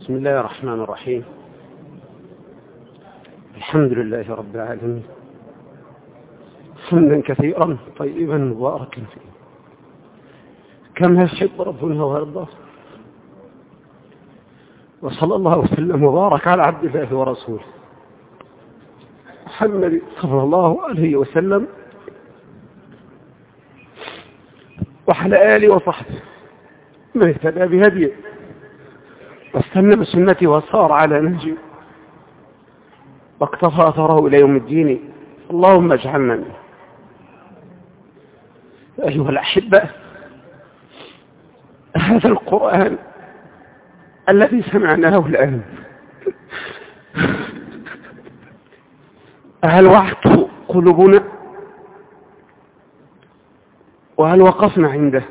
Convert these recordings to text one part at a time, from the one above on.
بسم الله الرحمن الرحيم. الحمد لله رب العالمين، حمدا كثيرا طيبا مباركا فيه كما يحب ربنا ويرضى. وصلى الله وسلم وبارك على عبد الله ورسوله محمد صلى الله عليه وسلم وعلى آله وصحبه من اهتدى بهديه واستنى بسنته وصار على نهجه واقتفى أثره إلى يوم الدين. اللهم اجعلنا منه. أيها الأحبة، هذا القرآن الذي سمعناه الآن هل وعت قلوبنا وهل وقفنا عنده؟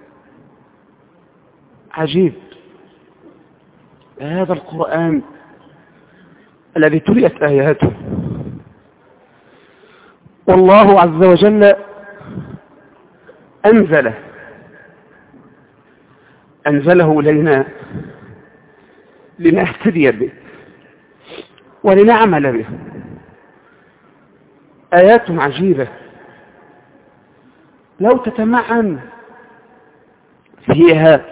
عجيب، هذا القرآن الذي تليت آياته والله عز وجل أنزله إلينا لنهتدي به ولنعمل به. آيات عجيبة لو تتمعن فيها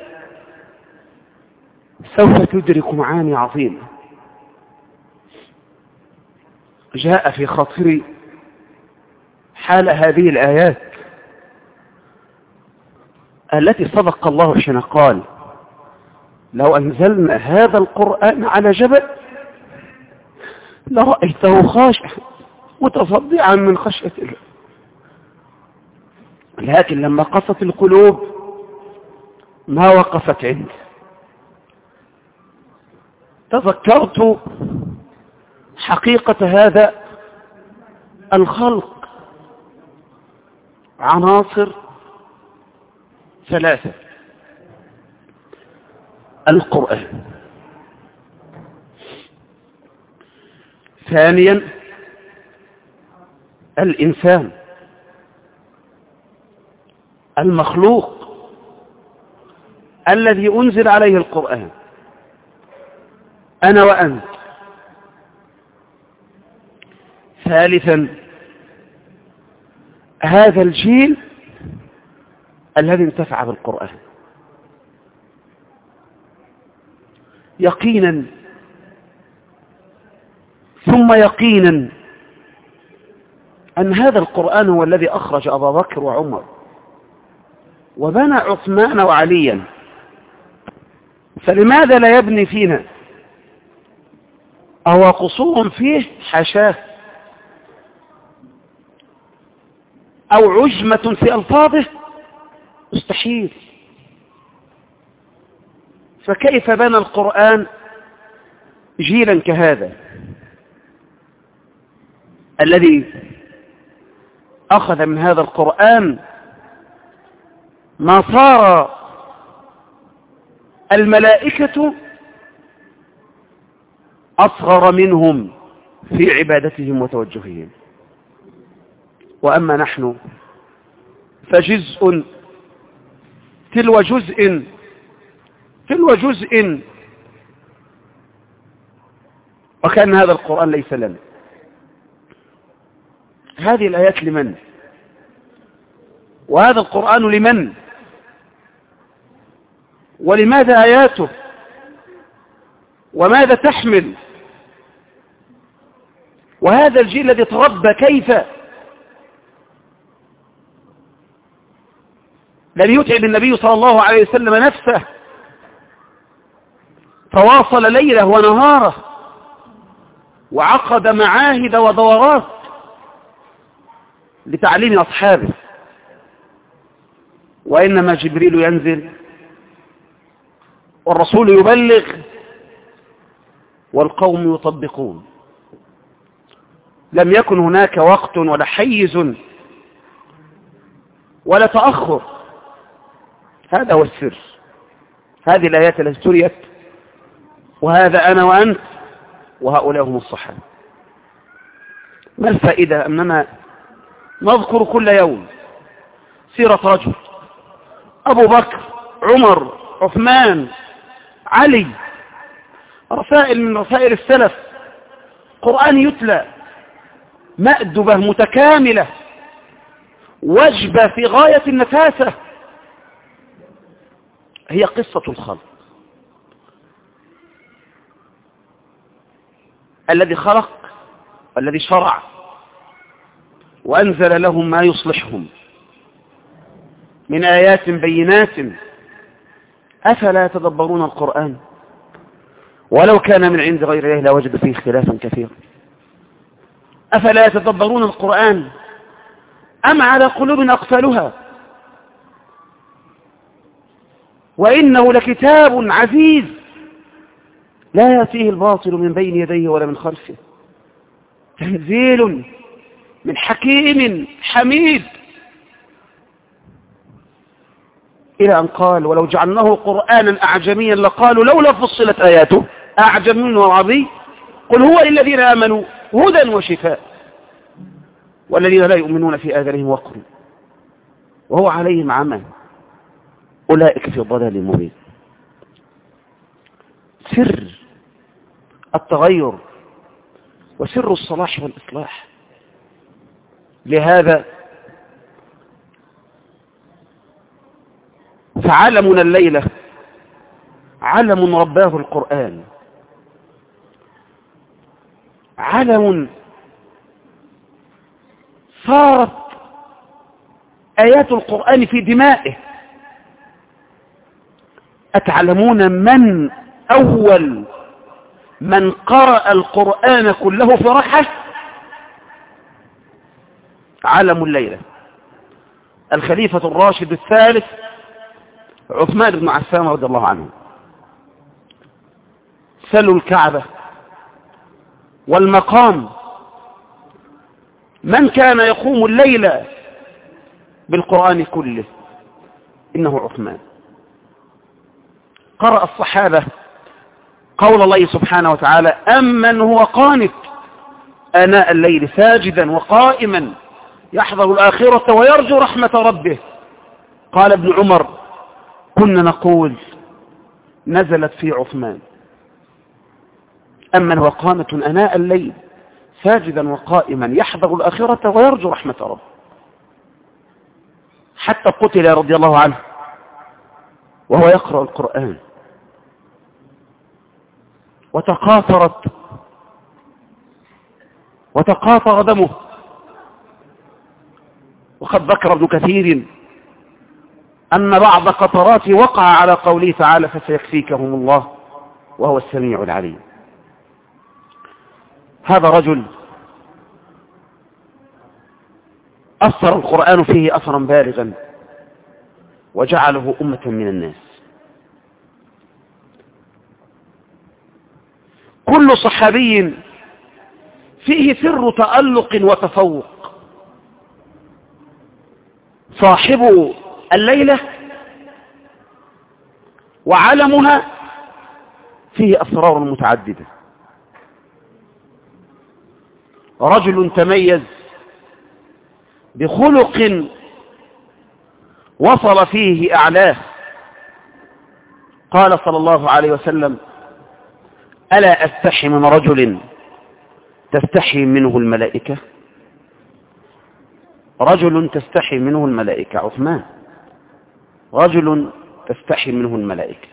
سوف تدرك معاني عظيمة. جاء في خاطري حال هذه الآيات التي صدق الله حين قال: لو أنزلنا هذا القرآن على جبل لرأيته خاشعا متصدعا من خشية الله. لكن لما قست القلوب ما وقفت عنده. تذكرت حقيقة هذا الخلق، عناصر ثلاثة: القرآن، ثانيا الإنسان المخلوق الذي أنزل عليه القرآن، أنا وأنت، ثالثا هذا الجيل الذي انتفع بالقرآن. يقينا ثم يقينا أن هذا القرآن هو الذي أخرج أبا بكر وعمر وبنى عثمان وعليا، فلماذا لا يبني فينا؟ أو قصور فيه حاشاه، أو عجمة في ألفاظه؟ مستحيل. فكيف بنى القرآن جيلا كهذا الذي أخذ من هذا القرآن ما صار الملائكة أصغر منهم في عبادتهم وتوجههم. وأما نحن فجزء تلو جزء تلو جزء، وكأن هذا القرآن ليس لنا. هذه الآيات لمن؟ وهذا القرآن لمن؟ ولماذا آياته؟ وماذا تحمل؟ وهذا الجيل الذي تربى كيف؟ لم يتعب النبي صلى الله عليه وسلم نفسه، فواصل ليله ونهاره وعقد معاهد ودورات لتعليم أصحابه، وإنما جبريل ينزل والرسول يبلغ والقوم يطبقون. لم يكن هناك وقت ولا حيز ولا تأخر. هذا هو السر. هذه الآيات التي تريت، وهذا أنا وأنت وهؤلاء هم الصحابة. ما الفائدة أننا نذكر كل يوم سيرة رجل، أبو بكر، عمر، عثمان، علي، رسائل من رسائل السلف، قرآن يتلى، مأدبة متكاملة، وجبة في غاية النفاسة، هي قصة الخلق. الذي خلق والذي شرع وأنزل لهم ما يصلحهم من آيات بينات، أفلا يتدبرون القرآن ولو كان من عند غير الله لوجدوا فيه اختلافا كثيرا. أفلا يتدبرون القرآن أم على قلوب أقفالها؟ وإنه لكتاب عزيز لا يأتيه الباطل من بين يديه ولا من خلفه، تنزيل من حكيم حميد، إلى أن قال ولو جعلناه قرآنا أعجميا لقالوا لولا فصلت آياته أعجمي وعربي قل هو للذين آمنوا هدى وشفاء والذين لا يؤمنون في آذانهم وقر وهو عليهم عمى أولئك في ضلال مبين. سر التغير وسر الصلاح والإصلاح. لهذا فعلمنا الليلة علم رباه القرآن، علم صارت آيات القرآن في دمائه. أتعلمون من أول من قرأ القرآن كله في ركعة؟ علم الليلة الخليفة الراشد الثالث عثمان بن عفان رضي الله عنه. سلوا الكعبة والمقام، من كان يقوم الليل بالقرآن كله؟ إنه عثمان. قرأ الصحابة قول الله سبحانه وتعالى أمن هو قانت آناء الليل ساجدا وقائما يحذر الآخرة ويرجو رحمة ربه. قال ابن عمر كنا نقول نزلت في عثمان أمن هو قانت آناء الليل ساجدا وقائما يحذر الآخرة ويرجو رحمة ربه، حتى قتل رضي الله عنه وهو يقرأ القرآن. وتقاطر دمه. وقد ذكر ابن كثير أن بعض قطرات وقع على قوله تعالى فسيكفيكهم الله وهو السميع العليم. هذا رجل أثر القرآن فيه أثرا بالغا وجعله أمة من الناس. كل صحابي فيه سر تألق وتفوق. صاحب الليلة وعلمها فيه أسرار متعددة. رجل تميز بخلق وصل فيه أعلاه. قال صلى الله عليه وسلم ألا أستحي من رجل تستحي منه الملائكة؟ رجل تستحي منه الملائكة عثمان، رجل تستحي منه الملائكة.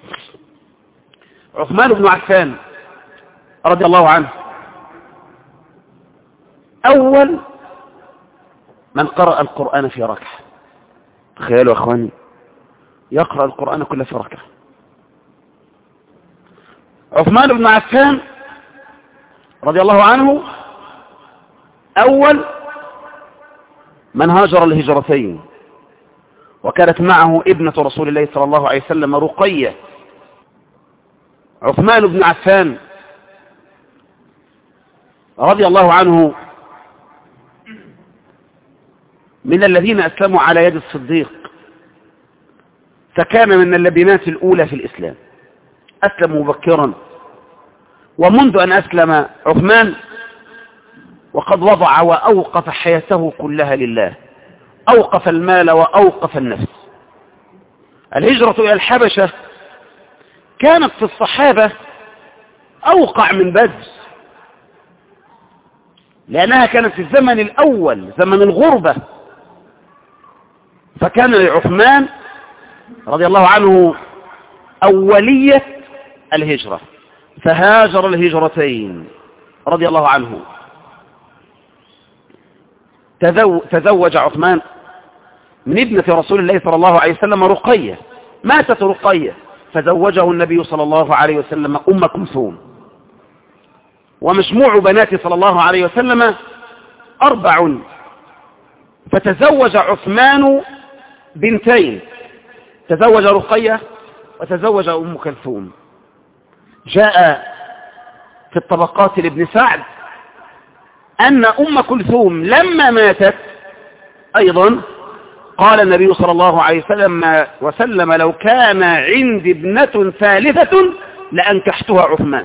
عثمان بن عفان رضي الله عنه أول من قرأ القرآن في ركعة. تخيلوا أخواني، يقرأ القرآن كله في ركعة. عثمان بن عفان رضي الله عنه أول من هاجر الهجرتين، وكانت معه ابنة رسول الله صلى الله عليه وسلم رقية. عثمان بن عفان رضي الله عنه من الذين أسلموا على يد الصديق، فكان من اللبنات الأولى في الإسلام. أسلم مبكرا، ومنذ أن أسلم عثمان وقد وضع وأوقف حياته كلها لله، أوقف المال وأوقف النفس. الهجرة إلى الحبشة كانت في الصحابة أوقع من بدر، لأنها كانت في الزمن الأول زمن الغربة، فكان لعثمان رضي الله عنه أولية الهجرة، فهاجر الهجرتين رضي الله عنه. تزوج عثمان من ابنة رسول الله صلى الله عليه وسلم رقية، ماتت رقية فزوجه النبي صلى الله عليه وسلم أم كلثوم، ومجموع بنات صلى الله عليه وسلم 4، فتزوج عثمان بنتين، تزوج رقية وتزوج أم كلثوم. جاء في الطبقات لابن سعد أن أم كلثوم لما ماتت أيضا قال النبي صلى الله عليه وسلم لو كان عندي ابنة ثالثة لأنكحتها عثمان.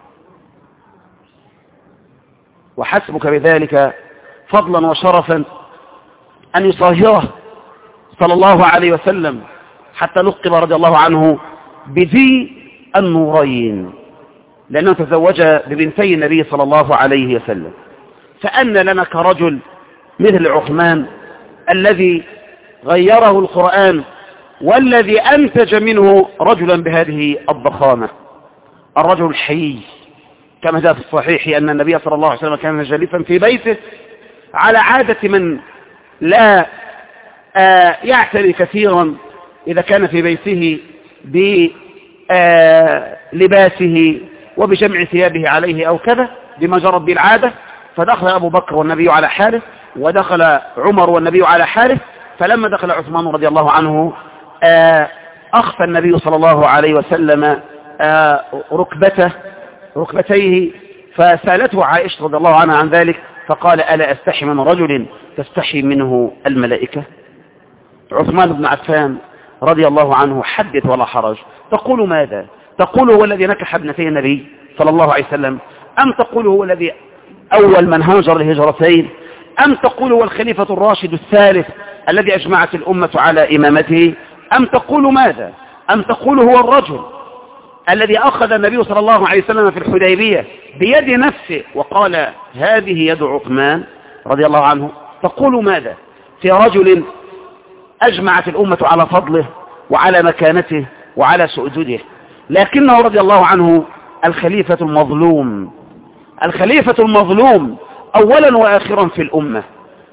وحسبك بذلك فضلا وشرفا أن يصاهره صلى الله عليه وسلم حتى لقب رضي الله عنه بذي النورين، لأنه تزوج ببنتي النبي صلى الله عليه وسلم. فأن لنا كرجل مثل عثمان الذي غيره القرآن والذي أنتج منه رجلا بهذه الضخامة، الرجل الحيي، كما جاء في الصحيح أن النبي صلى الله عليه وسلم كان جالسا في بيته على عادة من لا يعتني كثيرا إذا كان في بيته بلباسه وبجمع ثيابه عليه أو كذا بما جرت به العادة. فدخل أبو بكر والنبي على حاله، ودخل عمر والنبي على حاله، فلما دخل عثمان رضي الله عنه أخفى النبي صلى الله عليه وسلم ركبتيه، فسألته عائشة رضي الله عنها عن ذلك فقال ألا أستحي من رجل تستحي منه الملائكة؟ عثمان بن عفان رضي الله عنه حدث ولا حرج. تقول ماذا؟ تقول هو الذي نكح ابنتي النبي صلى الله عليه وسلم، أم تقول هو الذي أول من هاجر الهجرتين، أم تقول هو الخليفة الراشد الثالث الذي أجمعت الأمة على إمامته، أم تقول ماذا؟ أم تقول هو الرجل الذي أخذ النبي صلى الله عليه وسلم في الحديبية بيد نفسه وقال هذه يد عثمان رضي الله عنه؟ تقول ماذا في رجل أجمعت الأمة على فضله وعلى مكانته وعلى سؤدده، لكنه رضي الله عنه الخليفة المظلوم، الخليفة المظلوم أولا وآخرا في الأمة،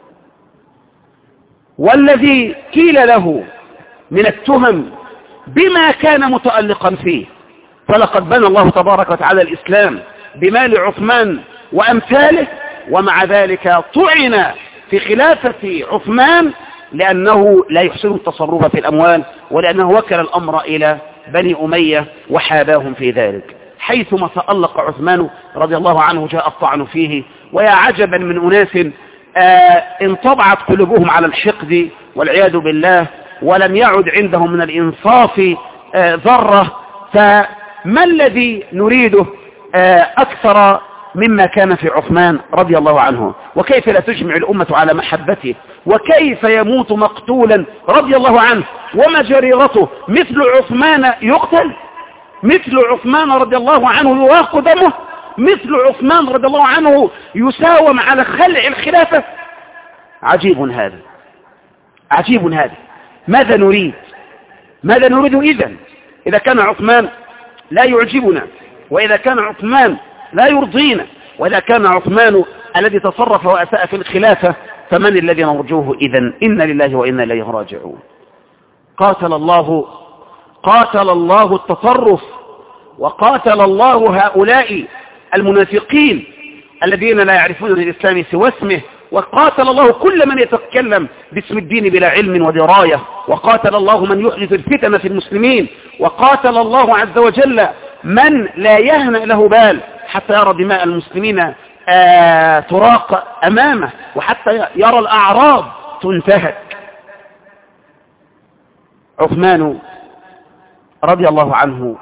والذي قيل له من التهم بما كان متألقا فيه. فلقد بنى الله تبارك وتعالى الإسلام بمال عثمان وأمثاله، ومع ذلك طعن في خلافة عثمان لأنه لا يحسن التصرف في الأموال، ولأنه وكل الأمر إلى بني أمية وحاباهم في ذلك. حيثما تألق عثمان رضي الله عنه جاء الطعن فيه. ويا عجبا من أناس انطبعت قلوبهم على الحقد والعياذ بالله، ولم يعد عندهم من الإنصاف ذرة. فما الذي نريده أكثر مما كان في عثمان رضي الله عنه؟ وكيف لا تجمع الأمة على محبته؟ وكيف يموت مقتولا رضي الله عنه وما جريرته مثل عثمان يقتل؟ مثل عثمان رضي الله عنه يراق دمه؟ مثل عثمان رضي الله عنه يساوم على خلع الخلافة؟ عجيب هذا، عجيب هذا. ماذا نريد؟ ماذا نريد إذا كان عثمان لا يعجبنا، وإذا كان عثمان لا يرضينا، وإذا كان عثمان الذي تصرف وأساء في الخلافة، فمن الذي نرجوه إذن؟ إنا لله وإنا إليه راجعون. قاتل الله التصرف، وقاتل الله هؤلاء المنافقين الذين لا يعرفون للإسلام سوى اسمه، وقاتل الله كل من يتكلم باسم الدين بلا علم ودراية، وقاتل الله من يحدث الفتن في المسلمين، وقاتل الله عز وجل من لا يهنأ له بال حتى يرى دماء المسلمين تراق أمامه، وحتى يرى الأعراض تنتهك. عثمان رضي الله عنه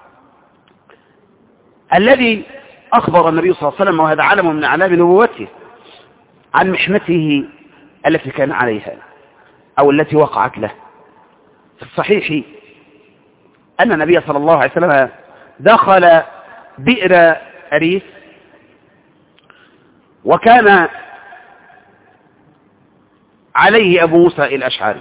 الذي أخبر النبي صلى الله عليه وسلم، وهذا علم من أعلام نبوته، عن محنته التي كان عليها أو التي وقعت له. في الصحيح أن النبي صلى الله عليه وسلم دخل بئر أريس، وكان عليه أبو موسى الأشعري،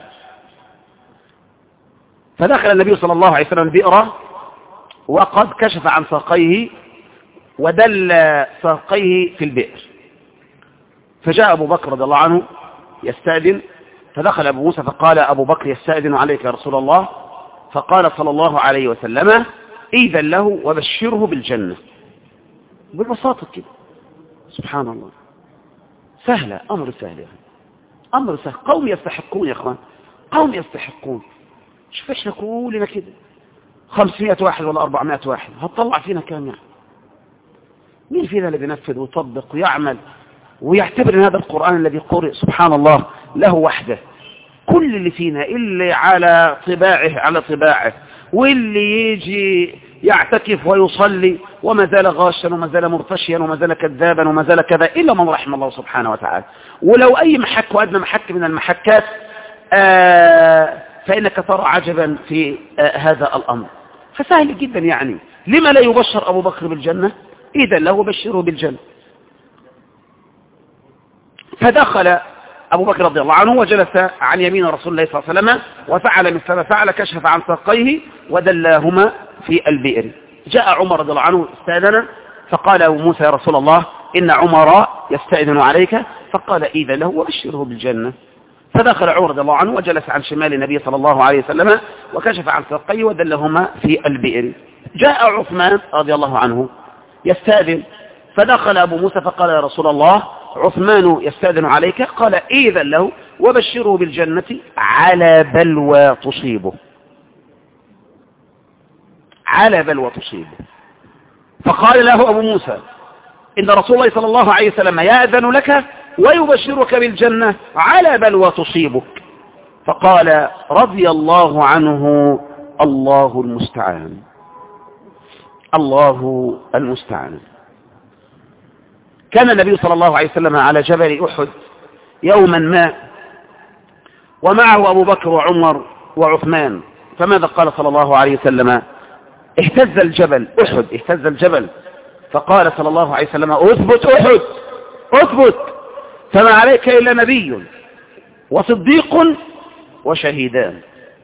فدخل النبي صلى الله عليه وسلم البئر وقد كشف عن ساقيه ودل ساقيه في البئر، فجاء أبو بكر رضي الله عنه يستأذن، فدخل أبو موسى فقال أبو بكر يستأذن عليك يا رسول الله، فقال صلى الله عليه وسلم إذن له وبشره بالجنة. ببساطة كده، سبحان الله، سهلة، أمر سهل يعني. أمر سهل، قوم يستحقون يا أخوان، قوم يستحقون. شوف إحنا كلنا كده 500 واحد ولا 400 واحد، هتطلع فينا كام يعني؟ مين فينا اللي بينفذ ويطبق ويعمل ويعتبر ان هذا القرآن الذي قرئ سبحان الله له وحده؟ كل اللي فينا اللي على طباعه واللي يجي يعتكف ويصلي وما زال غاشا وما زال مرتشيا وما زال كذابا وما زال كذا، إلا من رحم الله سبحانه وتعالى. ولو أي محك وأدنى محك من المحكات فإنك ترى عجبا في هذا الأمر. فسهل جدا يعني، لما لا يبشر أبو بكر بالجنة؟ إذا له بشره بالجنة. فدخل أبو بكر رضي الله عنه وجلس عن يمين رسول الله صلى الله عليه وسلم وفعل مثل ما فعل، كشف عن ساقيه ودلاهما في البئر. جاء عمر رضي الله عنه استأذن، فقال أبو موسى يا رسول الله إن عمر يستأذن عليك، فقال إذا له وبشره بالجنة. فدخل عمر رضي الله عنه وجلس عن شمال النبي صلى الله عليه وسلم وكشف عن ساقيه ودلهما في البئر. جاء عثمان رضي الله عنه يستأذن، فدخل أبو موسى فقال يا رسول الله عثمان يستأذن عليك، قال إذن له وبشره بالجنة على بلوى تصيبه، على بلوى تصيبه. فقال له أبو موسى إن رسول الله صلى الله عليه وسلم يأذن لك ويبشرك بالجنة على بلوى تصيبك. فقال رضي الله عنه الله المستعان، الله المستعان. كان النبي صلى الله عليه وسلم على جبل أحد يوما ما، ومعه أبو بكر وعمر وعثمان، فماذا قال صلى الله عليه وسلم؟ اهتز الجبل، أحد اهتز الجبل، فقال صلى الله عليه وسلم اثبت أحد اثبت، فما عليك إلا نبي وصديق وشهيدان.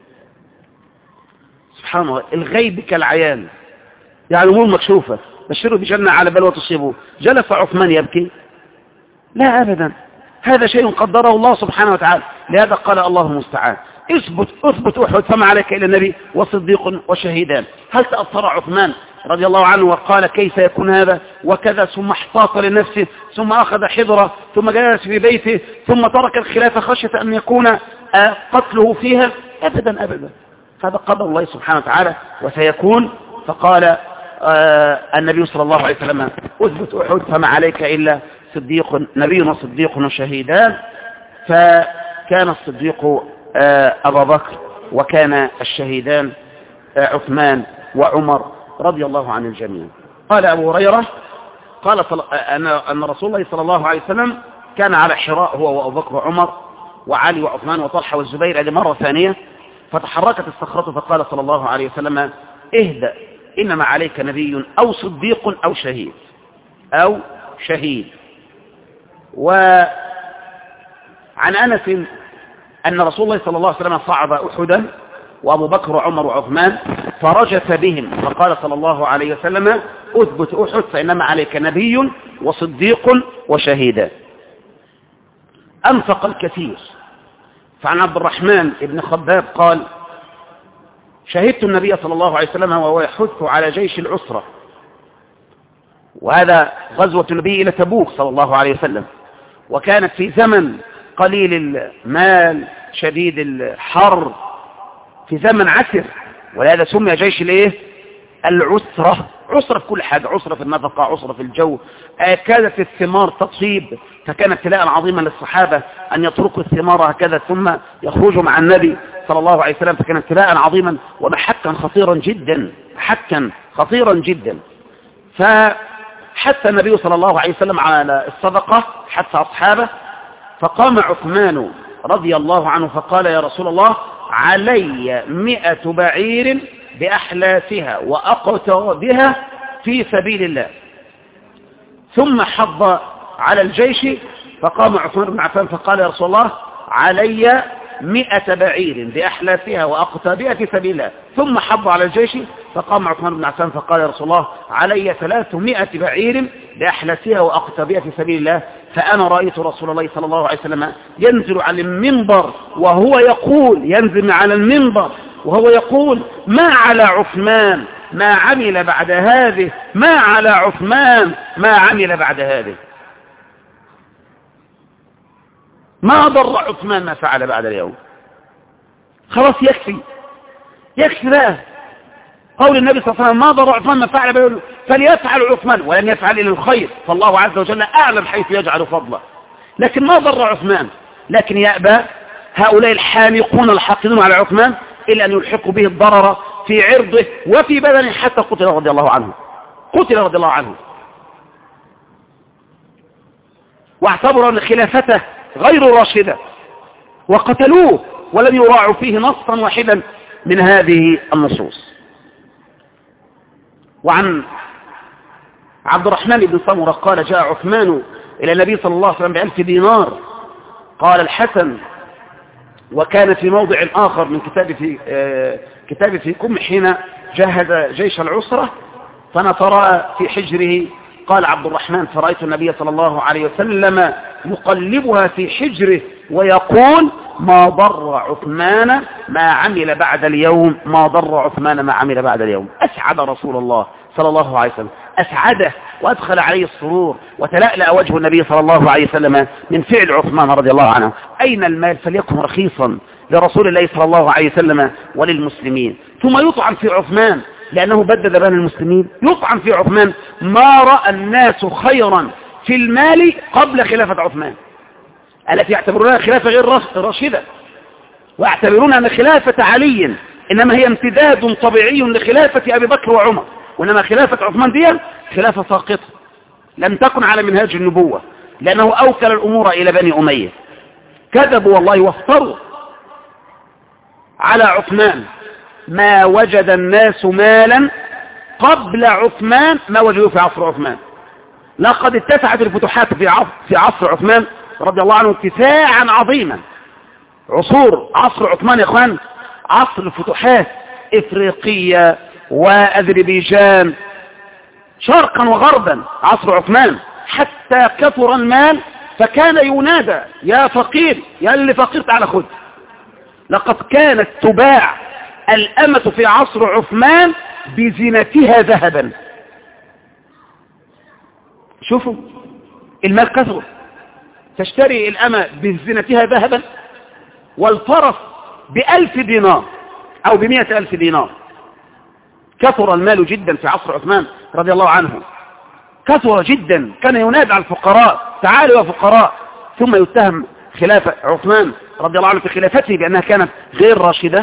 سبحان الله، الغيب كالعيان، يعني أمور مكشوفة. بشره بجنة على بلوى تصيبه. جلس عثمان يبكي؟ لا أبدا، هذا شيء قدره الله سبحانه وتعالى. لهذا قال الله المستعان اثبت أحد فما عليك إلا النبي وصديق وشهيدان. هل تأثر عثمان رضي الله عنه وقال كيف يكون هذا وكذا، ثم احتاط لنفسه، ثم أخذ حذره، ثم جلس في بيته، ثم ترك الخلافة خشية أن يكون قتله فيها؟ أبدا أبدا، هذا قدر الله سبحانه وتعالى وسيكون. فقال النبي صلى الله عليه وسلم اثبت أحد فما عليك إلا صديق، نبي وصديق وشهيدان. فكان الصديق أبا بكر، وكان الشهيدان عثمان وعمر رضي الله عن الجميع. قال أبو هريرة قال أن رسول الله صلى الله عليه وسلم كان على حراء هو وأبو بكر وعمر وعلي وعثمان وطلحة والزبير لمرة ثانية، فتحركت الصخرة فقال صلى الله عليه وسلم اهدأ إنما عليك نبي أو صديق أو شهيد أو شهيد. وعن أنس أن رسول الله صلى الله عليه وسلم صعد أحدا وأبو بكر وعمر وعثمان فرجف بهم، فقال صلى الله عليه وسلم أثبت أحد فإنما عليك نبي وصديق وشهيدا. أنفق الكثير. فعن عبد الرحمن بن خباب قال شهدت النبي صلى الله عليه وسلم وهو يحث على جيش العسرة، وهذا غزوة النبي إلى تبوك صلى الله عليه وسلم، وكانت في زمن قليل المال شديد الحر، في زمن عسر، ولهذا سمي جيش العسرة. عسرة في كل حاجة، عسرة في النفقة، عسرة في الجو. كادت الثمار تطيب، فكان ابتلاء عظيما للصحابة أن يتركوا الثمار هكذا ثم يخرجوا مع النبي صلى الله عليه وسلم، فكان ابتلاء عظيما ومحكا خطيرا جدا، حكا خطيرا جدا. فحث النبي صلى الله عليه وسلم على الصدقة، حث أصحابه، فقام عثمان رضي الله عنه فقال يا رسول الله علي 100 بعير بأحلافها وأقتر بها في سبيل الله. ثم حض على الجيش، فقام عثمان بن عفان فقال: يا رسول الله، علي 100 بعير بأحلافها وأقتابها في سبيل الله. ثم حض على الجيش، فقام عثمان بن عفان فقال: يا رسول الله، علي 300 بعير بأحلافها وأقتابها في سبيل الله. فأنا رأيت رسول الله صلى الله عليه وسلم ينزل على المنبر وهو يقول، ينزل على المنبر وهو يقول: ما على عثمان ما عمل بعد هذه، ما على عثمان ما عمل بعد هذه. ما ضر عثمان ما فعل بعد اليوم. خلاص يكفي بقى قول النبي صلى الله عليه وسلم: ما ضر عثمان ما فعل بعد اليوم، فليفعل عثمان ولن يفعل إلا الخير، فالله عز وجل أعلم حيث يجعل فضله. لكن ما ضر عثمان، لكن يأبى هؤلاء الحانقون الحاقدون على عثمان إلا أن يلحقوا به الضرر في عرضه وفي بدنه حتى قتل رضي الله عنه. واعتبروا أن خلافته غير راشدة وقتلوه ولم يراعوا فيه نصا واحدا من هذه النصوص. وعن عبد الرحمن بن سمرة قال: جاء عثمان إلى النبي صلى الله عليه وسلم ب1000 دينار. قال الحسن: وكان في موضع آخر من كتابي فيكم حين جهز جيش العسرة فنطرأ في حجره. قال عبد الرحمن: فرأيت النبي صلى الله عليه وسلم يقلبها في حجره ويقول: ما ضر عثمان ما عمل بعد اليوم، ما ضر عثمان ما عمل بعد اليوم. أسعد رسول الله صلى الله عليه وسلم، أسعده وأدخل عليه السرور، وتلألأ وجه النبي صلى الله عليه وسلم من فعل عثمان رضي الله عنه. أين المال فليكن رخيصا لرسول الله صلى الله عليه وسلم وللمسلمين. ثم يطعن في عثمان لأنه بدد بين المسلمين، يطعن في عثمان: ما رأى الناس خيرا في المال قبل خلافة عثمان، التي يعتبرونها خلافة غير راشدة، ويعتبرون أن خلافة علي إنما هي امتداد طبيعي لخلافة أبي بكر وعمر، وإنما خلافة عثمان دي خلافة ساقطة لم تكن على منهاج النبوة، لأنه أوكل الأمور إلى بني أمية. كذبوا والله وافتروا على عثمان. ما وجد الناس مالا قبل عثمان ما وجدوه في عصر عثمان. لقد اتسعت الفتوحات في عصر عثمان رضي الله عنه اتساعا عظيما. عصر عثمان يا اخوان عصر الفتوحات، افريقيا واذربيجان شرقا وغربا، عصر عثمان، حتى كثر المال فكان ينادى: يا فقير، يا اللي فقير تعال خذ. لقد كانت تباع الأمة في عصر عثمان بزينتها ذهبا. شوفوا المال كثر، تشتري الأمة بزينتها ذهبا، والفرس ب1000 دينار أو ب100,000 دينار. كثر المال جدا في عصر عثمان رضي الله عنه، كثر جدا. كان ينادى على الفقراء: تعالوا يا فقراء. ثم يتهم خلافة عثمان رضي الله عنه في خلافته بأنها كانت غير راشدة.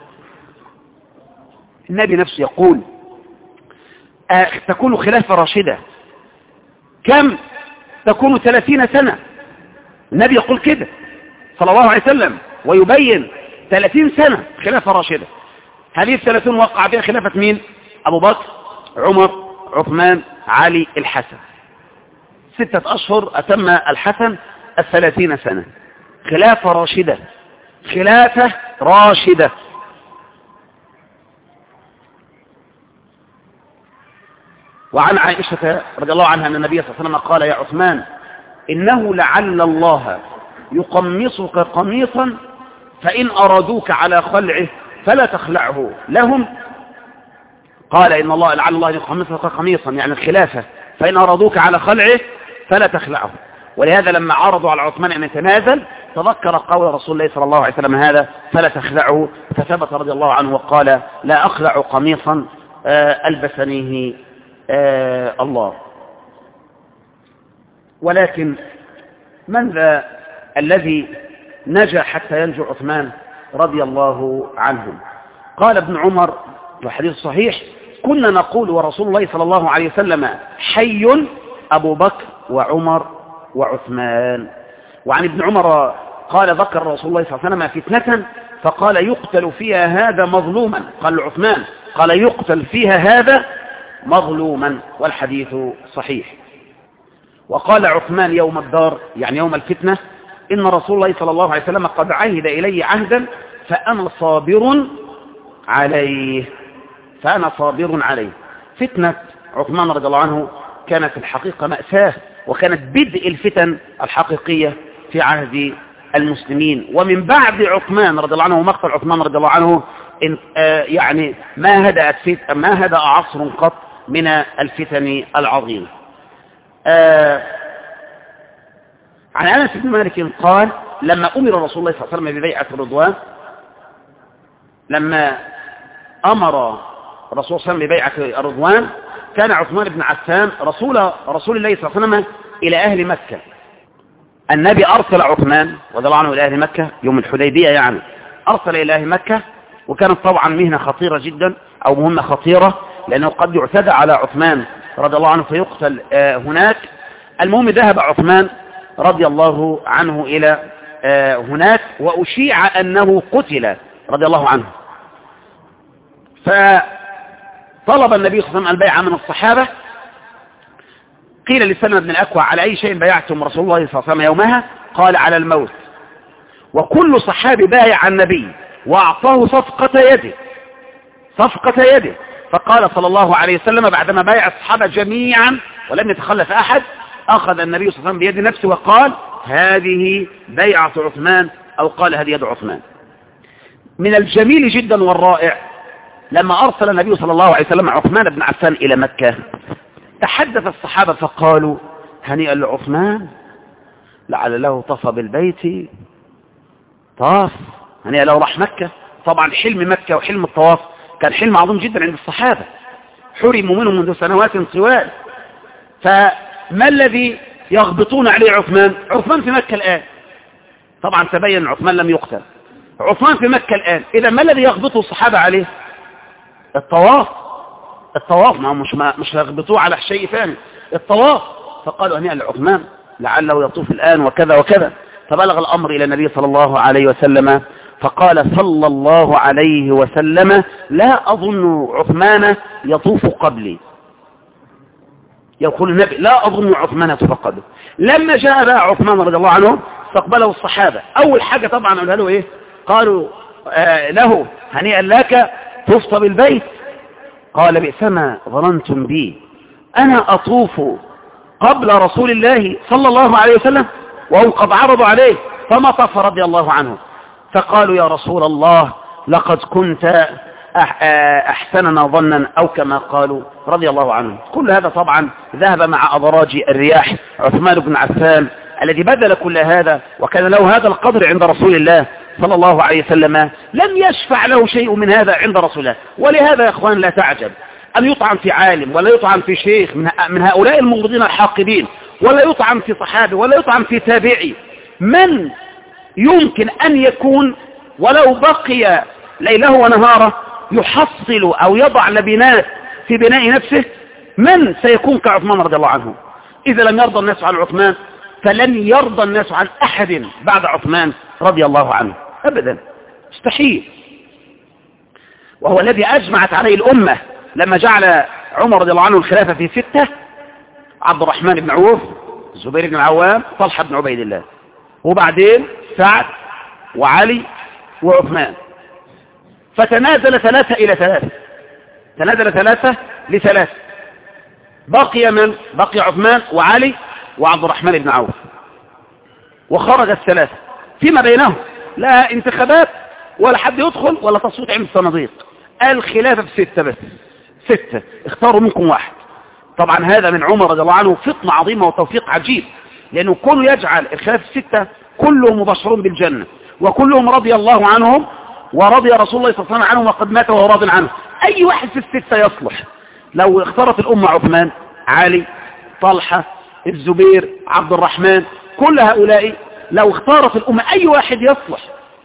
النبي نفسه يقول: تكون خلافة راشدة كم؟ تكون 30 سنة. النبي يقول كده صلى الله عليه وسلم، ويبين 30 سنة خلافة راشدة. هذه 30 وقع بها خلافة مين؟ أبو بكر، عمر، عثمان، علي، الحسن. 6 أشهر أتم الحسن 30 سنة. خلافة راشدة، خلافة راشدة. وعن عائشة رضي الله عنها أن النبي صلى الله عليه وسلم قال: يا عثمان، إنه لعل الله يقمصك قميصا فإن أرادوك على خلعه فلا تخلعه لهم. قال: إن الله لعل الله يقمصك قميصا، يعني الخلافة، فإن أرادوك على خلعه فلا تخلعه. ولهذا لما عرضوا على عثمان أن يتنازل تذكر قول رسول الله صلى الله عليه وسلم هذا: فلا تخلعه، فثبت رضي الله عنه وقال: لا أخلع قميصا ألبسنيه الله. ولكن من ذا الذي نجا حتى ينجو عثمان رضي الله عنهم؟ قال ابن عمر والحديث صحيح: كنا نقول ورسول الله صلى الله عليه وسلم حي أبو بكر وعمر وعثمان. وعن ابن عمر قال: ذكر رسول الله صلى الله عليه وسلم فتنة فقال: يقتل فيها هذا مظلوما. قال عثمان: قال: يقتل فيها هذا مظلوما، والحديث صحيح. وقال عثمان يوم الدار يعني يوم الفتنة: إن رسول الله صلى الله عليه وسلم قد عهد إلي عهدا فأنا صابر عليه. فأنا صابر عليه. فتنة عثمان رضي الله عنه كانت الحقيقة مأساة، وكانت بدء الفتن الحقيقية في عهد المسلمين. ومن بعد عثمان رضي الله عنه ومقتل عثمان رضي الله عنه يعني ما هدأ عصر قط من الفتن العظيمة. عن أنس بن مالك قال: لما أمر رسول الله صلى الله عليه وسلم ببيعة الرضوان، لما أمر الرسول صلى الله عليه وسلم ببيعة الرضوان، كان عثمان بن عفان رسول الله صلى الله عليه وسلم إلى أهل مكة. النبي أرسل عثمان رضي الله عنه إلى أهل مكة يوم الحديبية، يعني أرسل إلى أهل مكة، وكانت طبعا مهنة خطيرة جدا أو مهمة خطيرة، لأنه قد يعتدى على عثمان رضي الله عنه فيقتل هناك. المهم ذهب عثمان رضي الله عنه إلى هناك، وأشيع أنه قتل رضي الله عنه. فطلب النبي صلى الله عليه وسلم البيعة من الصحابة. قيل لسلمة بن الأكوع: على أي شيء بايعتم رسول الله صلى الله عليه وسلم يومها؟ قال: على الموت. وكل صحابي بايع النبي وأعطاه صفقة يده. فقال صلى الله عليه وسلم بعدما بايع الصحابة جميعا ولم يتخلف أحد، أخذ النبي صلى الله عليه وسلم بيد نفسه وقال: هذه بيعة عثمان، أو قال: هذه يد عثمان. من الجميل جدا والرائع لما أرسل النبي صلى الله عليه وسلم عثمان بن عفان إلى مكة، تحدث الصحابة فقالوا: هنيئا لعثمان، لعل له طاف بالبيت، طاف، هنيئا له راح مكة. طبعا حلم مكة وحلم الطواف كان حلم عظيم جدا عند الصحابة، حرموا منه منذ سنوات طوال. فما الذي يغبطون عليه عثمان في مكة الآن. طبعا تبين عثمان لم يقتل، عثمان في مكة الآن. إذا ما الذي يغبطه الصحابة عليه؟ الطواف. ما مش يغبطوه على شيء ثاني، الطواف. فقالوا: هنيئا لعثمان، لعله يطوف الآن وكذا وكذا. فبلغ الأمر إلى النبي صلى الله عليه وسلم، فقال صلى الله عليه وسلم: لا أظن عثمان يطوف قبلي. يقول النبي: لا أظن عثمان يطوف قبلي. لما جاء بقى عثمان رضي الله عنه استقبله الصحابة. أول حاجة طبعا قالوا له إيه؟ قالوا له: هنيئا لك، طفت بالبيت. قال: بئسما ظننتم بي، أنا أطوف قبل رسول الله صلى الله عليه وسلم وهم قد عرضوا عليه، فما طاف رضي الله عنه. فقالوا: يا رسول الله، لقد كنت أحسننا ظنا، أو كما قالوا رضي الله عنه. كل هذا طبعا ذهب مع أضراج الرياح. عثمان بن عفان الذي بذل كل هذا وكان له هذا القدر عند رسول الله صلى الله عليه وسلم، لم يشفع له شيء من هذا عند رسول الله. ولهذا يا أخوان لا تعجب أن يطعن في عالم، ولا يطعن في شيخ من هؤلاء المغرضين الحاقدين، ولا يطعن في صحابي، ولا يطعن في تابعي. من يمكن أن يكون ولو بقي ليله ونهاره يحصل أو يضع لبنات في بناء نفسه؟ من سيكون كعثمان رضي الله عنه؟ إذا لم يرضى الناس عن عثمان فلن يرضى الناس عن أحد بعد عثمان رضي الله عنه أبدا، مستحيل. وهو الذي أجمعت عليه الأمة لما جعل عمر رضي الله عنه الخلافة في 6: عبد الرحمن بن عوف، الزبير بن العوام، طلحة بن عبيد الله، وبعدين سعد وعلي وعثمان. فتنازل 3 إلى 3، تنازل 3 ل3. بقي من؟ بقي عثمان وعلي وعبد الرحمن بن عوف، وخرج 3 فيما بينهم، لا انتخابات ولا حد يدخل ولا تصويت عند الصناديق. الخلافة في 6 بس، 6 اختاروا منكم 1. طبعا هذا من عمر رضي الله عنه فطنة عظيمة وتوفيق عجيب، لأنه كله يجعل الخلافة 6 كلهم مبشرون بالجنة، وكلهم رضي الله عنهم، ورضي رسول الله صلى الله عليه وسلم عنهم وقد مات وهو راض عنه. أي واحد في 6 يصلح. لو اختارت الأمة عثمان، علي، طلحة، الزبير، عبد الرحمن، كل هؤلاء لو اختارت الأمة أي واحد يصلح.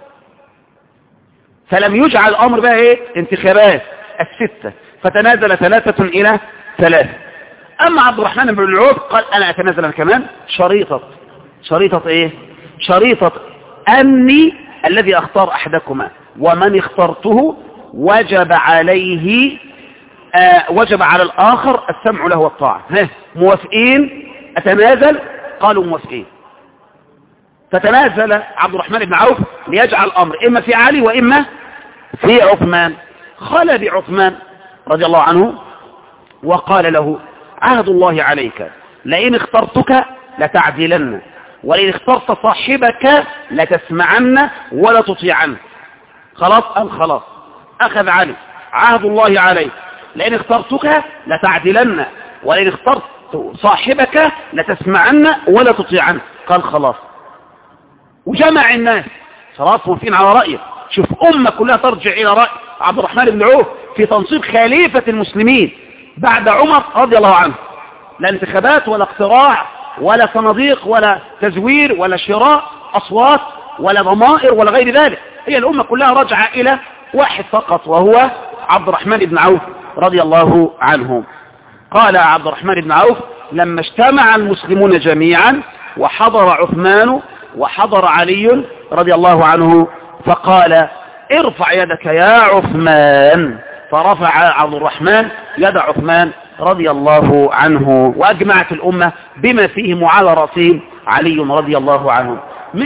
فلم يجعل الأمر بقى ايه؟ انتخابات. 6 فتنازل 3 إلى 3. أما عبد الرحمن بن العوف قال: أنا أتنازل أنا كمان. شريطة ايه؟ شريطة أني الذي أختار أحدكما، ومن اخترته وجب عليه وجب على الآخر السمع له والطاعة. موافقين أتنازل؟ قالوا موافقين. فتنازل عبد الرحمن بن عوف ليجعل الأمر إما في علي وإما في عثمان. خلى بعثمان رضي الله عنه وقال له عهد الله عليك لئن اخترتك لتعدلن ولئن اخترت صاحبك لتسمعن ولا تطيعن. خلاص قال خلاص. أخذ علي عهد الله عليك لئن اخترتك لتعدلن ولئن اخترت صاحبك لتسمعن ولا تطيعن. قال خلاص. وجمع الناس خلاص موافقين على رأيه. شوف أمة كلها ترجع إلى رأي عبد الرحمن بن عوف في تنصيب خليفة المسلمين بعد عمر رضي الله عنه. لا انتخابات ولا اقتراع ولا صناديق ولا تزوير ولا شراء أصوات ولا ضمائر ولا غير ذلك. هي الأمة كلها رجع إلى واحد فقط وهو عبد الرحمن بن عوف رضي الله عنه. قال عبد الرحمن بن عوف لما اجتمع المسلمون جميعا وحضر عثمان وحضر علي رضي الله عنه فقال ارفع يدك يا عثمان. فرفع عبد الرحمن يد عثمان رضي الله عنه وأجمعت الأمة بما فيهم وعلى رأسهم علي رضي الله عنه.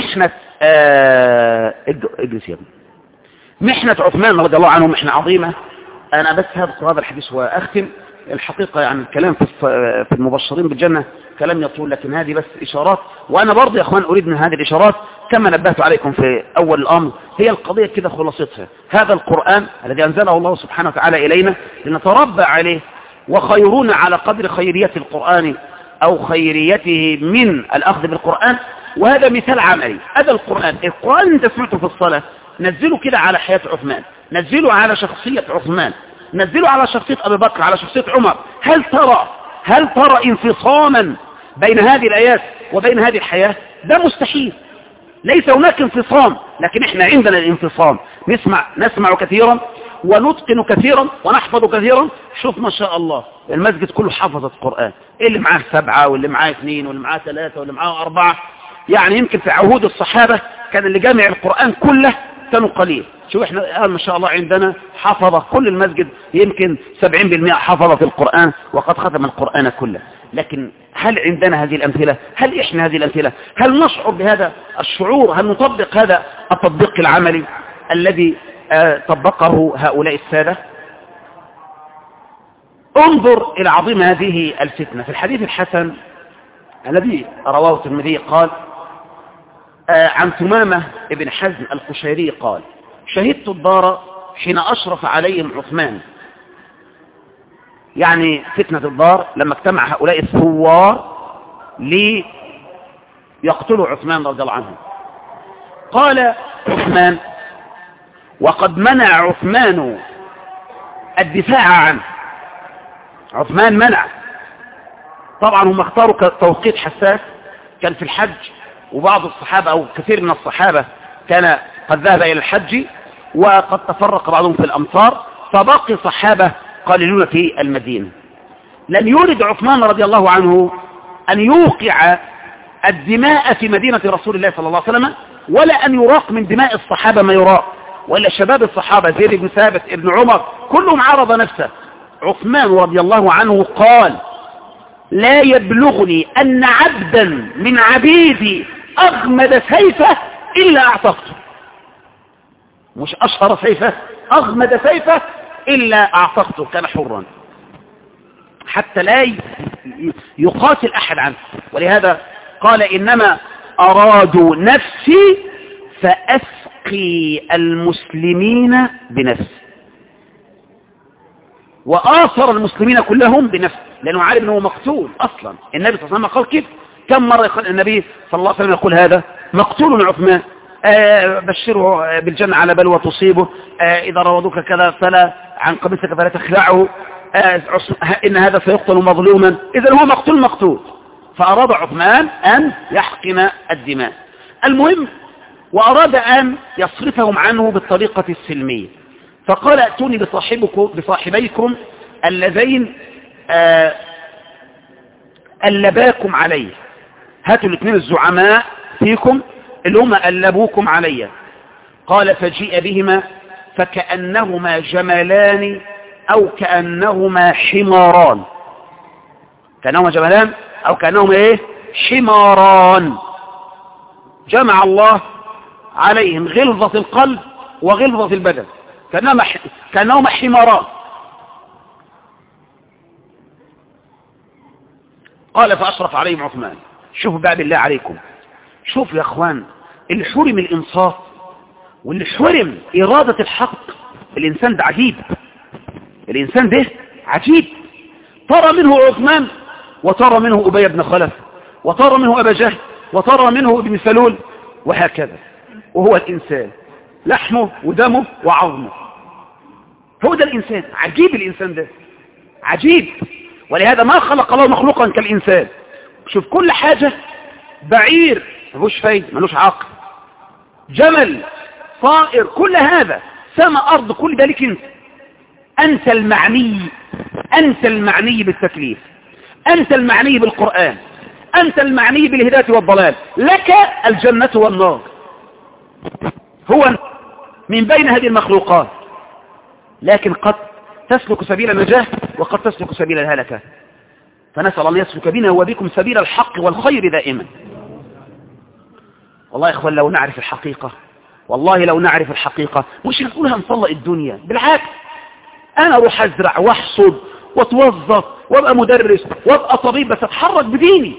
محنة عثمان رضي الله عنه محنة عظيمة. أنا بس هذا الحديث وأختم. الحقيقة يعني الكلام في المبشرين بالجنة كلام يطول، لكن هذه بس إشارات. وأنا برضه يا أخوان أريد من هذه الإشارات كما نبهت عليكم في أول الأمر هي القضية كده خلاصتها. هذا القرآن الذي أنزله الله سبحانه وتعالى إلينا لنتربى عليه، وخيرون على قدر خيرية القرآن أو خيريته من الأخذ بالقرآن. وهذا مثال عملي. هذا القرآن أنت سمعته في الصلاة نزله كده على حياة عثمان، نزله على شخصية عثمان، نزله على شخصية أبي بكر، على شخصية عمر. هل ترى انفصاما بين هذه الآيات وبين هذه الحياة؟ ده مستحيل. ليس هناك انفصام، لكن احنا عندنا الانفصام. نسمع كثيرا ونتقن كثيرا ونحفظ كثيرا. شوف ما شاء الله المسجد كله حفظ القرآن، اللي معاه 7 واللي معاه 2 واللي معاه 3 واللي معاه 4. يعني يمكن في عهود الصحابة كان اللي جامع القرآن كله كانوا قليل. شو احنا ما شاء الله عندنا حفظ كل المسجد، يمكن 70% حفظ في القرآن وقد ختم القرآن كله. لكن هل عندنا هذه الأمثلة؟ هل إحنا هذه الأمثلة؟ هل نشعر بهذا الشعور؟ هل نطبق هذا التطبيق العملي الذي طبقه هؤلاء السادة؟ انظر إلى عظيم هذه الفتنة. في الحديث الحسن الذي رواه الترمذي قال عن ثمامة ابن حزم القشيري قال شهدت الدار حين أشرف عليهم عثمان. يعني فتنة الدار لما اجتمع هؤلاء الثوار ليقتلوا عثمان رضي الله عنه. قال عثمان وقد منع عثمان الدفاع عنه. عثمان منع. طبعا هم اختاروا توقيت حساس، كان في الحج، وبعض الصحابة أو كثير من الصحابة كان قد ذهب إلى الحج وقد تفرق بعضهم في الأمصار، فبقي صحابة قليلون في المدينة. لم يرد عثمان رضي الله عنه أن يوقع الدماء في مدينة رسول الله صلى الله عليه وسلم، ولا أن يراق من دماء الصحابة ما يراق، ولا شباب الصحابة زيد بن ثابت ابن عمر كلهم عرض نفسه. عثمان رضي الله عنه قال لا يبلغني أن عبدا من عبيدي أغمد سيفه إلا أعتقته. مش أشهر سيفه، أغمد سيفه إلا أعتقته، كان حرا حتى لا يقاتل أحد عنه. ولهذا قال إنما أرادوا نفسي فأسقي المسلمين بنفسي. وآثر المسلمين كلهم بنفسه، لأنه عارف أنه مقتول أصلا. النبي صلى الله عليه وسلم قال كيف؟ كم مرة يقول النبي صلى الله عليه وسلم يقول هذا مقتول عثمان، بشره بالجنة على بلوى تصيبه، إذا راودوك كذا فلا عن قميصك فلا تخلعه، إن هذا سيقتل مظلوما. إذا هو مقتول. فأراد عثمان أن يحقن الدماء. المهم وأراد أن يصرفهم عنه بالطريقة السلمية، فقال ائتوني بصاحبيكم اللذين ألباكم علي. هاتوا الاثنين الزعماء فيكم اللي هم ألبوكم علي. قال فجيء بهما فكأنهما جملان أو كأنهما حماران، كأنهما جملان أو كأنهما إيه؟ حماران. جمع الله عليهم غلظة القلب وغلظة البدن، كأنهما حماران. قال فأشرف عليهم عثمان. شوفوا بقى بالله عليكم، شوفوا يا أخوان، اللي حرم الإنصاف واللي حرم إرادة الحق، الإنسان ده عجيب، الإنسان ده عجيب. ترى منه عثمان، وترى منه أبي بن خلف، وترى منه أبا جهل، وترى منه ابن سلول، وهكذا. وهو الإنسان لحمه ودمه وعظمه، هو ده الإنسان. عجيب الإنسان ده، عجيب. ولهذا ما خلق الله مخلوقا كالإنسان. شوف كل حاجة، بعير ملوش فايدة، ملوش عقل، جمل، طائر، كل هذا، سماء، أرض، كل ذلك أنت المعني، أنت المعني بالتكليف، أنت المعني بالقرآن، أنت المعني بالهداية والضلال، لك الجنة والنار. هو من بين هذه المخلوقات، لكن قد تسلك سبيل النجاة وقد تسلك سبيل الهلكة، فنسأل أن يسلك بنا وبكم سبيل الحق والخير دائما. والله يا إخوان لو نعرف الحقيقة، والله لو نعرف الحقيقة مش هنقولها نطلق الدنيا، بالعكس أنا أروح أزرع وأحصد وأتوظف وأبقى مدرس وأبقى طبيب، بس أتحرك بديني.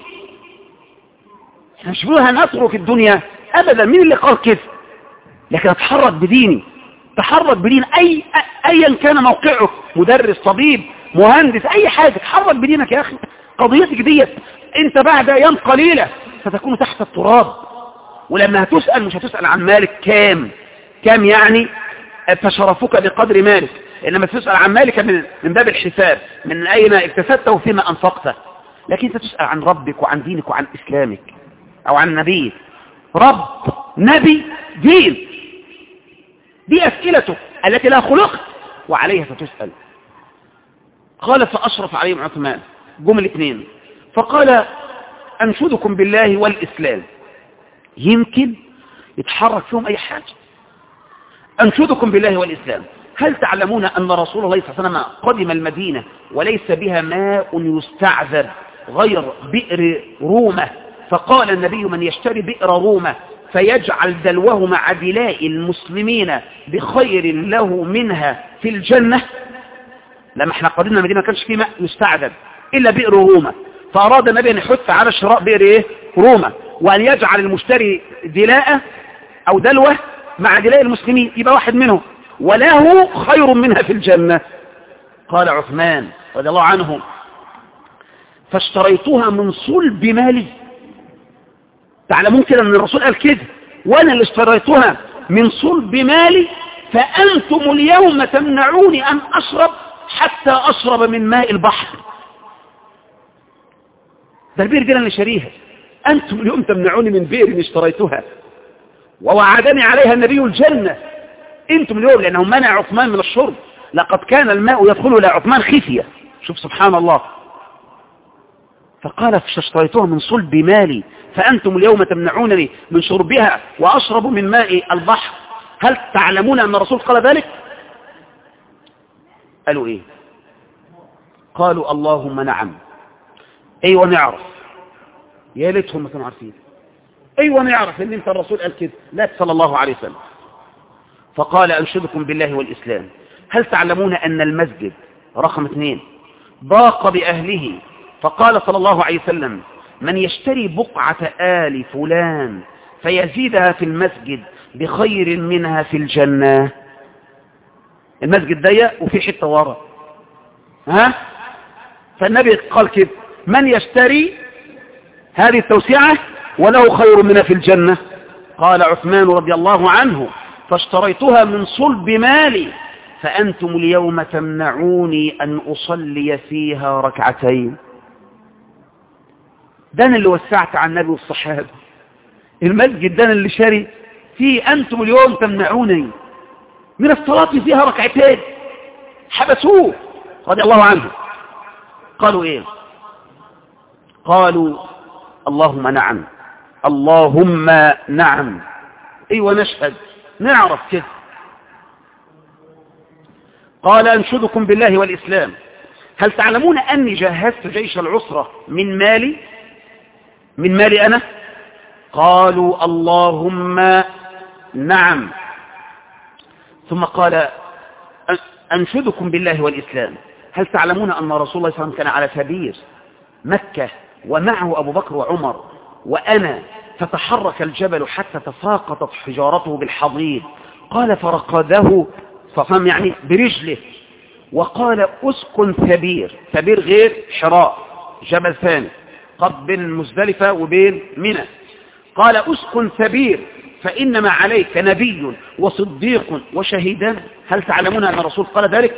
مش بقولها نترك الدنيا أبدا، مين اللي قال كده؟ لكن أتحرك بديني، تحرك بدين أيا كان موقعك، مدرس، طبيب، مهندس، أي حاجة، تحرك بدينك يا أخي. قضيتك ديت أنت بعد أيام قليلة ستكون تحت التراب، ولما هتسأل مش هتسأل عن مالك كام يعني فشرفك بقدر مالك، إنما تسأل عن مالك من باب الحساب، من أين اكتسبته وفيما أنفقته. لكن أنت تسأل عن ربك وعن دينك وعن إسلامك أو عن نبيك. رب، نبي، دين، دي أسئلته التي لا خلق وعليها ستسأل. قال فأشرف عليهم عثمان، جمل اثنين، فقال أنشدكم بالله والإسلام، يمكن يتحرك فيهم أي حاجة. أنشدكم بالله والإسلام، هل تعلمون أن رسول الله صلى الله عليه وسلم قدم المدينة وليس بها ماء يستعذب غير بئر رومة، فقال النبي من يشتري بئر رومة فيجعل دلوه مع دلاء المسلمين بخير له منها في الجنة. لما احنا قدمنا المدينة ما كانش فيه ماء يستعذب إلا بئر رومة، فأراد النبي أن يحث على شراء بئر رومة، وأن يجعل المشتري دلاء أو دلوة مع دلاء المسلمين، يبقى واحد منهم وله خير منها في الجنة. قال عثمان رضي الله عنه فاشتريتها من صلب مالي. تعلمون كده أن الرسول قال كده، وأنا اللي اشتريتها من صلب مالي، فأنتم اليوم تمنعوني أن أشرب حتى أشرب من ماء البحر. ده البئر دي أنا اللي شاريها، أنتم اليوم تمنعوني من بئر اشتريتها ووعدني عليها النبي الجنة، أنتم اليوم، لأنه منع عثمان من الشرب. لقد كان الماء يدخل إلى عثمان خفية. شوف سبحان الله. فقال فاشتريتها من صلب مالي فأنتم اليوم تمنعونني من شربها وأشرب من ماء البحر. هل تعلمون أن الرسول قال ذلك؟ قالوا إيه؟ قالوا اللهم نعم. أيوة نعرف، يا ليتهم ما كانوا عارفين. أيوة نعرف إن أنت الرسول قال كده، لا صلى الله عليه وسلم. فقال أنشدكم بالله والإسلام، هل تعلمون أن المسجد رقم 2 ضاق بأهله، فقال صلى الله عليه وسلم من يشتري بقعة آل فلان فيزيدها في المسجد بخير منها في الجنة. المسجد ضيق وفي حتة ورا، فالنبي قال كده من يشتري هذه التوسعة وله خير منها في الجنة. قال عثمان رضي الله عنه فاشتريتها من صلب مالي فأنتم اليوم تمنعوني أن أصلي فيها ركعتين. ده اللي وسعت عن النبي والصحابة، المسجد ده اللي شاري فيه، أنتم اليوم تمنعوني من الصلاة فيها ركعتين. حبسوه رضي الله عنه. قالوا إيه؟ قالوا اللهم نعم، اللهم نعم. أيوة نشهد، نعرف كده. قال أنشدكم بالله والإسلام هل تعلمون أني جهزت جيش العسرة من مالي أنا؟ قالوا اللهم نعم. ثم قال أنشدكم بالله والإسلام هل تعلمون أن رسول الله صلى الله عليه وسلم كان على سبيل مكة ومعه أبو بكر وعمر وأنا فتحرك الجبل حتى تساقطت حجارته بالحضيض. قال فرقده فقام يعني برجله وقال أسكن ثبير غير حراء جبل ثاني قد بين المزدلفة وبين منى. قال أسكن ثبير فإنما عليك نبي وصديق وشهيدان هل تعلمون أن الرسول قال ذلك؟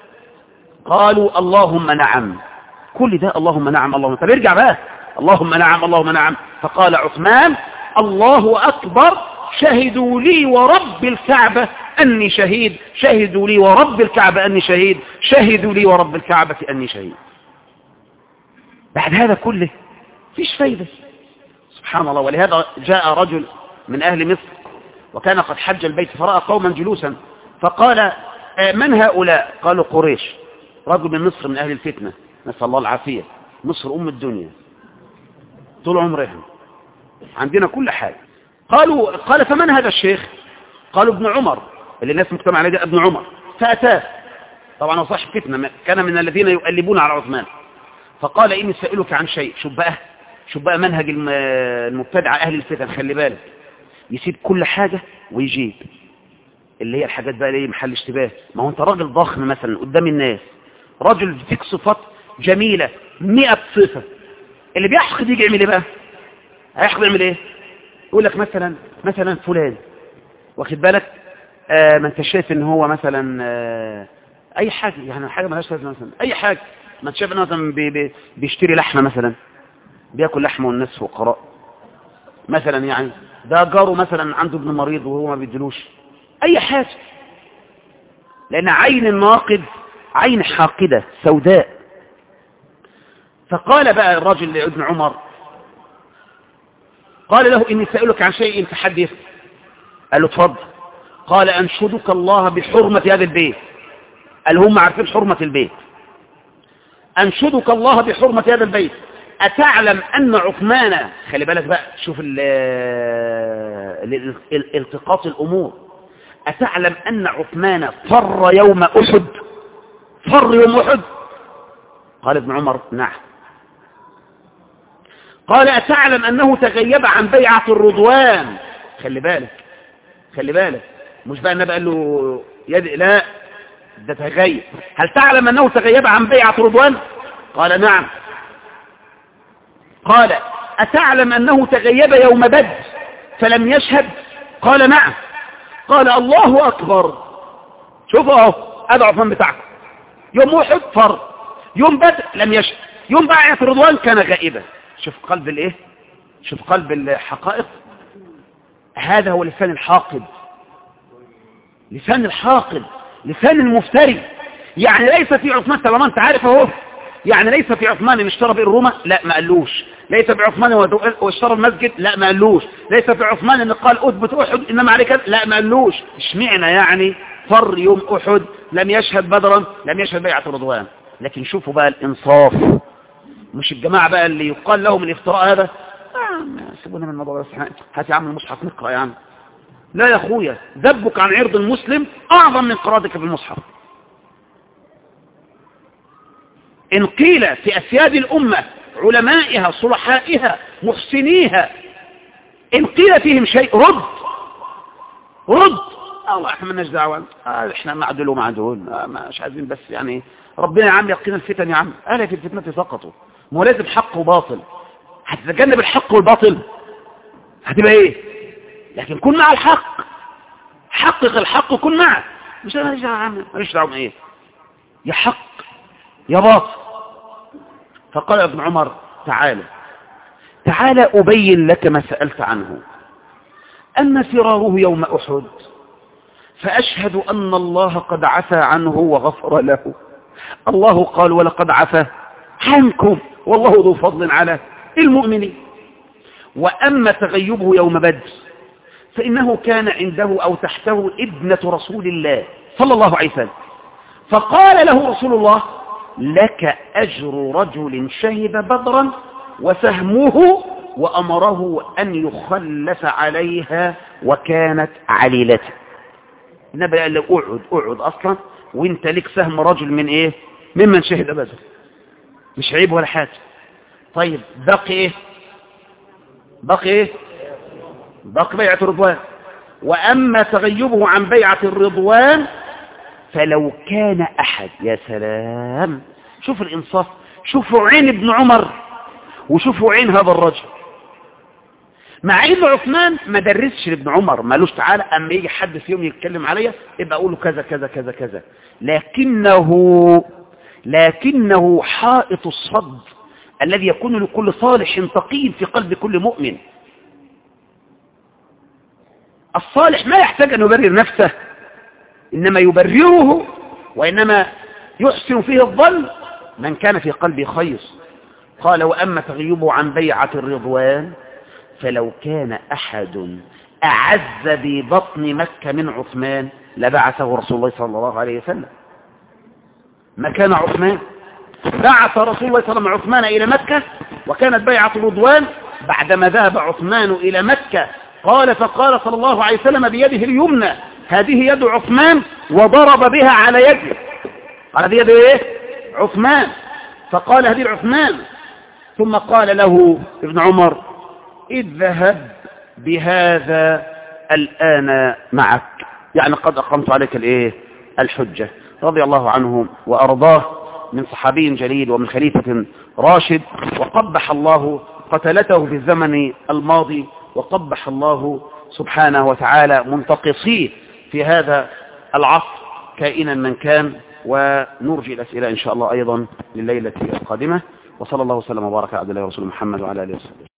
قالوا اللهم نعم. كل ده اللهم نعم اللهم. طب ارجع بقى اللهم نعم اللهم نعم. فقال عثمان الله أكبر شهدوا لي ورب الكعبة أني شهيد شهدوا لي ورب الكعبة أني شهيد شهدوا لي ورب الكعبة أني شهيد. بعد هذا كله فيش فايدة سبحان الله. ولهذا جاء رجل من أهل مصر وكان قد حج البيت فرأى قوما جلوسا فقال من هؤلاء؟ قالوا قريش. رجل من مصر من أهل الفتنة نسأل الله العافية. مصر أم الدنيا طول عمرهم عندنا كل حاجة. قال فمن هذا الشيخ؟ قالوا ابن عمر اللي الناس مجتمع عليه ابن عمر. فأتاه طبعا هو صاحب فتنة كان من الذين يؤلبون على عثمان. فقال إني سألك عن شيء. شوف بقى منهج المبتدع أهل الفتن. خلي بالك يسيب كل حاجة ويجيب اللي هي الحاجات بقى ليه محل اشتباه. ما هو انت راجل ضخم مثلا قدام الناس رجل فيك صفات جميلة 100 صفة. اللي بيحقد يجي يعمل ايه بقى؟ هيحقد يعمل ايه؟ يقول لك مثلا فلان واخد بالك ما انت شايف ان هو مثلا اي حاجة يعني حاجة مالهاش لازمة مثلا اي حاجة ما انت شايف انه مثلا بيشتري لحمة مثلا بياكل لحمة والناس فقراء مثلا يعني ده جاره مثلا عنده ابن مريض وهو ما بيدلوش اي حاجة. لان عين الناقد عين حاقدة سوداء. فقال بقى الرجل لابن عمر قال له إني سألك عن شيء فحدث. قال له اتفضل. قال أنشدك الله بحرمة هذا البيت. قال هم عارفين حرمة البيت. أنشدك الله بحرمة هذا البيت أتعلم أن عثمان خلي بالك بقى شوف التقاط الأمور. أتعلم أن عثمان فر يوم أحد؟ قال ابن عمر نعم. قال أتعلم أنه تغيب عن بيعة الرضوان؟ خلي بالك مش بقى النبي قال له لا ده تغيب. هل تعلم أنه تغيب عن بيعة الرضوان؟ قال نعم. قال أتعلم أنه تغيب يوم بدر فلم يشهد؟ قال نعم. قال الله أكبر. شوفوا اهو ادعو عثمان بتاعكم يوم احد فر يوم بدر لم يشهد يوم بيعة الرضوان كان غائبا. شوف قلب الايه شوف قلب الحقائق. هذا هو لسان الحاقد لسان المفتري. يعني ليس في عثمان طالما انت عارف اهو يعني ليس في عثمان ان اشترى بئر روما لا ما قالوش. ليس في عثمان واشترى المسجد لا ما قالوش. ليس في عثمان ان قال اثبت احد انما عليك لا ما قالوش. اشمعنى يعني فر يوم احد لم يشهد بدرا لم يشهد بيعة الرضوان؟ لكن شوفوا بقى الانصاف. مش الجماعة بقى اللي يقال لهم الافتراء هذا سيبونا من الموضوع بس هات يا عم المصحف نقرأ يا عم. لا يا اخويا ذبك عن عرض المسلم اعظم من قراءتك في المصحف. إن قيل في أسياد الأمة علمائها صلحائها محسنيها إن قيل فيهم شيء رد الله احنا مالناش دعوة احنا معدول ومعدول مش عايزين بس يعني ربنا يا عم يقينا الفتن يا عم. أهلا في الفتنة سقطوا. ما هو لازم حق وباطل. هتتجنب الحق والباطل هتبقى ايه؟ لكن كن مع الحق حقق الحق وكن معه. مش انا ماليش دعوة ايه يا حق يا باطل. فقال ابن عمر تعالى أبين لك ما سألت عنه. أما فراره يوم أحد فأشهد أن الله قد عفى عنه وغفر له. الله قال ولقد عفى عنكم والله ذو فضل على المؤمنين. وأما تغيبه يوم بدر فإنه كان عنده أو تحته ابنة رسول الله صلى الله عليه وسلم فقال له رسول الله: لك أجر رجل شهد بدرا وسهمه، وأمره أن يخلف عليها وكانت عليلته. النبي قال له: اقعد أصلا وانت لك سهم رجل من ايه؟ ممن شهد بدر، مش عيب ولا حاجة. طيب بقي ايه؟ بقي بيعة الرضوان. وأما تغيبه عن بيعة الرضوان فلو كان أحد. يا سلام، شوف الإنصاف، شوفوا عين ابن عمر وشوفوا عين هذا الرجل. مع ان عثمان ما درسش لابن عمر، مالوش تعالى اما يجي حد في يوم يتكلم عليا يبقى اقول له كذا كذا كذا كذا، لكنه حائط الصد الذي يكون لكل صالح تقي في قلب كل مؤمن. الصالح ما يحتاج أن يبرر نفسه، إنما يبرره، وإنما يحسن فيه الظن من كان في قلبه خير. قال: وأما تغيبه عن بيعة الرضوان فلو كان أحد أعز ببطن مكة من عثمان لبعثه رسول الله صلى الله عليه وسلم. مكان عثمان بعث رسول الله صلى الله عليه وسلم عثمان إلى مكة، وكانت بيعة الرضوان بعدما ذهب عثمان إلى مكة. فقال صلى الله عليه وسلم بيده اليمنى: هذه يد عثمان، وضرب بها على يده. على يد ايه؟ عثمان. فقال: هذه عثمان. ثم قال له ابن عمر: اذهب بهذا الآن معك، يعني قد أقمت عليك الايه؟ الحجة. رضي الله عنه وأرضاه، من صحابي جليل ومن خليفة راشد، وقبح الله قتلته في الزمن الماضي، وقبح الله سبحانه وتعالى منتقصيه في هذا العصر كائنا من كان. ونرجي الأسئلة إن شاء الله أيضا لليلة القادمة. وصلى الله وسلم وبارك على عبد الله ورسوله محمد وعلى آله وصحبه.